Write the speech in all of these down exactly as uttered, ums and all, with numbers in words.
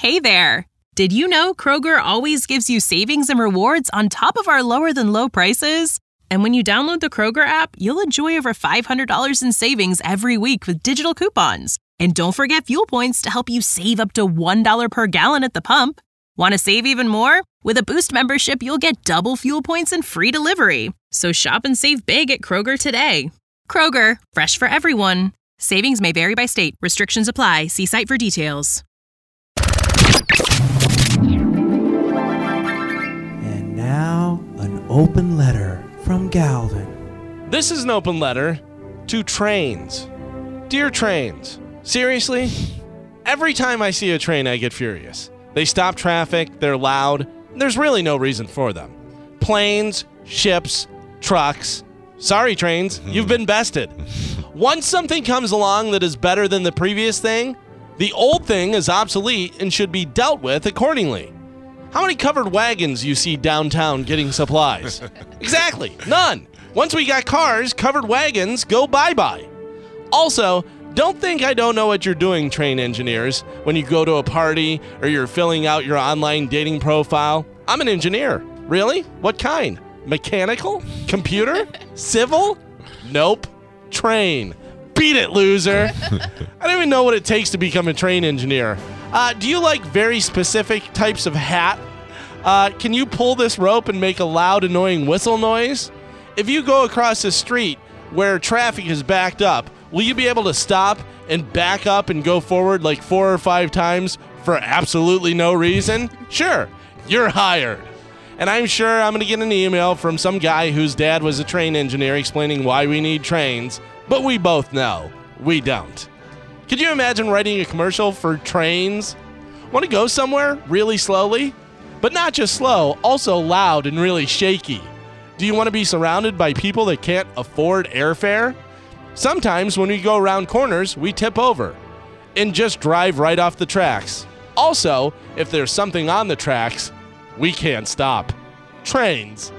Hey there! Did you know Kroger always gives you savings and rewards on top of our lower-than-low prices? And when you download the Kroger app, you'll enjoy over five hundred dollars in savings every week with digital coupons. And don't forget fuel points to help you save up to one dollar per gallon at the pump. Want to save even more? With a Boost membership, you'll get double fuel points and free delivery. So shop and save big at Kroger today. Kroger, fresh for everyone. Savings may vary by state. Restrictions apply. See site for details. And now, an open letter from Galvin. This is an open letter to trains. Dear trains, seriously? Every time I see a train, I get furious. They stop traffic, they're loud, there's really no reason for them. Planes, ships, trucks. Sorry, trains, you've been bested. Once something comes along that is better than the previous thing, the old thing is obsolete and should be dealt with accordingly. How many covered wagons you see downtown getting supplies? Exactly, none. Once we got cars, covered wagons go bye-bye. Also, don't think I don't know what you're doing, train engineers, when you go to a party or you're filling out your online dating profile. I'm an engineer. Really? What kind? Mechanical? Computer? Civil? Nope. Train. Beat it, loser. I don't even know what it takes to become a train engineer. Uh, do you like very specific types of hat? Uh, can you pull this rope and make a loud, annoying whistle noise? If you go across the street where traffic is backed up, will you be able to stop and back up and go forward like four or five times for absolutely no reason? Sure, you're hired. And I'm sure I'm going to get an email from some guy whose dad was a train engineer explaining why we need trains, but we both know we don't. Could you imagine writing a commercial for trains? Want to go somewhere really slowly? But not just slow, also loud and really shaky. Do you want to be surrounded by people that can't afford airfare? Sometimes when we go around corners, we tip over and just drive right off the tracks. Also, if there's something on the tracks, we can't stop. Trains.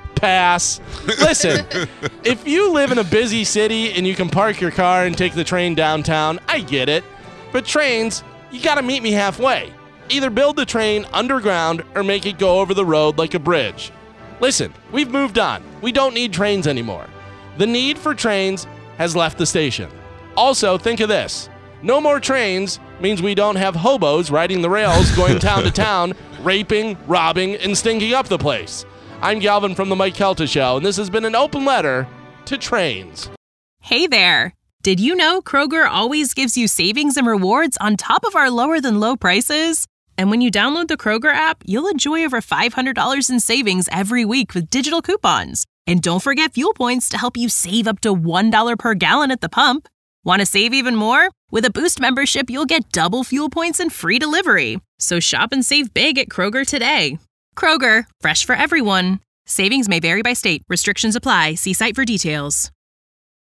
Pass. Listen, if you live in a busy city and you can park your car and take the train downtown, I get it. But trains, you gotta meet me halfway. Either build the train underground or make it go over the road like a bridge. Listen, we've moved on. We don't need trains anymore. The need for trains has left the station. Also, think of this. No more trains means we don't have hobos riding the rails going town to town, raping, robbing, and stinking up the place. I'm Galvin from The Mike Kelta Show, and this has been an open letter to trains. Hey there! Did you know Kroger always gives you savings and rewards on top of our lower-than-low prices? And when you download the Kroger app, you'll enjoy over five hundred dollars in savings every week with digital coupons. And don't forget fuel points to help you save up to one dollar per gallon at the pump. Want to save even more? With a Boost membership, you'll get double fuel points and free delivery. So shop and save big at Kroger today. Kroger, fresh for everyone. Savings may vary by state. Restrictions apply. See site for details.